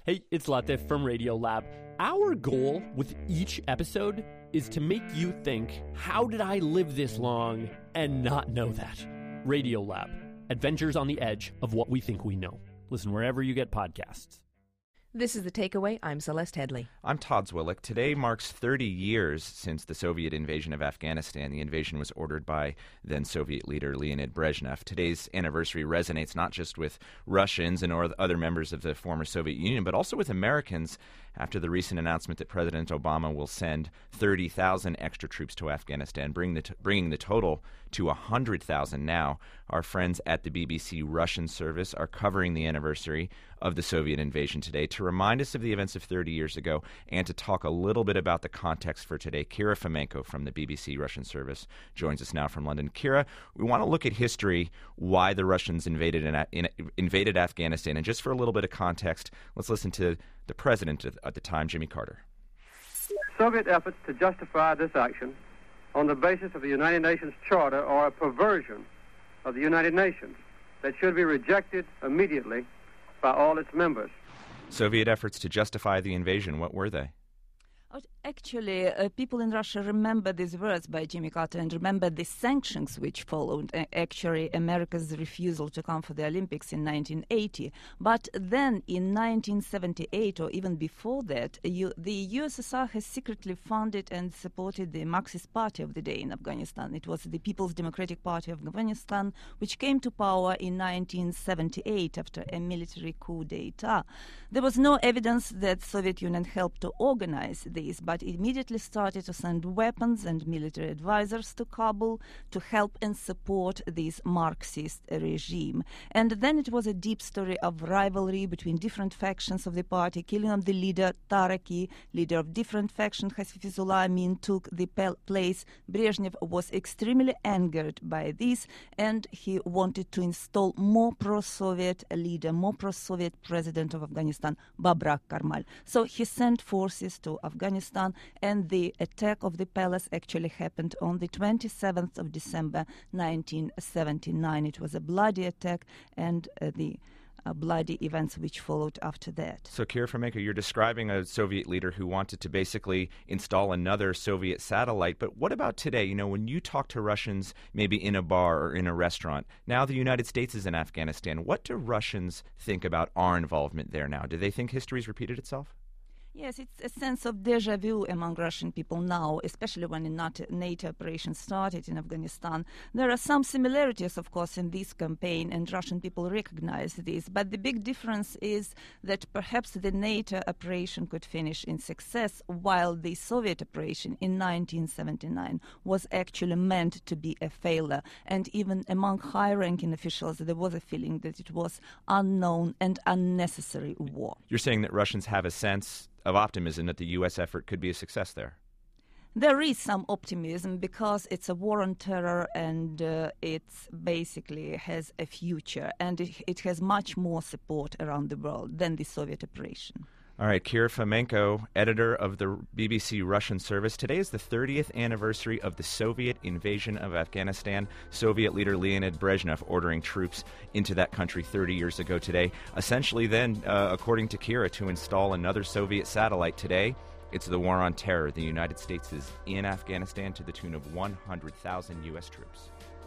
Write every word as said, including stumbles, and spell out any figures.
Hey, it's Latif from Radiolab. Our goal with each episode is to make you think, how did I live this long and not know that? Radiolab, adventures on the edge of what we think we know. Listen wherever you get podcasts. This is The Takeaway. I'm Celeste Headley. I'm Todd Zwillich. Today marks thirty years since the Soviet invasion of Afghanistan. The invasion was ordered by then-Soviet leader Leonid Brezhnev. Today's anniversary resonates not just with Russians and or other members of the former Soviet Union, but also with Americans after the recent announcement that President Obama will send thirty thousand extra troops to Afghanistan, bring the t- bringing the total to one hundred thousand now. Our friends at the B B C Russian service are covering the anniversary of the Soviet invasion today to remind us of the events of thirty years ago and to talk a little bit about the context for today. Kira Fomenko from the B B C Russian service joins us now from London. Kira, we want to look at history, why the Russians invaded in, in, invaded Afghanistan. And just for a little bit of context, let's listen to the president at the time, Jimmy Carter. Soviet efforts to justify this action on the basis of the United Nations Charter are a perversion of the United Nations that should be rejected immediately by all its members. Soviet efforts to justify the invasion, what were they? Actually, uh, people in Russia remember these words by Jimmy Carter and remember the sanctions which followed. Uh, actually, America's refusal to come for the Olympics in nineteen eighty. But then in nineteen seventy-eight, or even before that, you, the U S S R has secretly funded and supported the Marxist Party of the day in Afghanistan. It was the People's Democratic Party of Afghanistan, which came to power in nineteen seventy-eight after a military coup d'etat. There was no evidence that Soviet Union helped to organize this, but it immediately started to send weapons and military advisors to Kabul to help and support this Marxist regime. And then it was a deep story of rivalry between different factions of the party, killing of the leader, Taraki, leader of different faction, Hasifizullah Amin, took the place. Brezhnev was extremely angered by this, and he wanted to install more pro-Soviet leader, more pro-Soviet president of Afghanistan, Babrak Karmal. So he sent forces to Afghanistan, and the attack of the palace actually happened on the twenty-seventh of December nineteen seventy-nine. It was a bloody attack, and uh, the uh, bloody events which followed after that. So, Kira Fomenko, you're describing a Soviet leader who wanted to basically install another Soviet satellite. But what about today? You know, when you talk to Russians, maybe in a bar or in a restaurant, now the United States is in Afghanistan. What do Russians think about our involvement there now? Do they think history's repeated itself? Yes, it's a sense of deja vu among Russian people now, especially when the NATO operation started in Afghanistan. There are some similarities, of course, in this campaign, and Russian people recognize this. But the big difference is that perhaps the NATO operation could finish in success, while the Soviet operation in nineteen seventy-nine was actually meant to be a failure. And even among high-ranking officials, there was a feeling that it was unknown and unnecessary war. You're saying that Russians have a sense of optimism that the U S effort could be a success there? There is some optimism because it's a war on terror, and uh, it basically has a future, and it, it has much more support around the world than the Soviet operation. All right, Kira Fomenko, editor of the B B C Russian service. Today is the thirtieth anniversary of the Soviet invasion of Afghanistan. Soviet leader Leonid Brezhnev ordering troops into that country thirty years ago today. Essentially then, uh, according to Kira, to install another Soviet satellite today. It's the war on terror. The United States is in Afghanistan to the tune of one hundred thousand U S troops.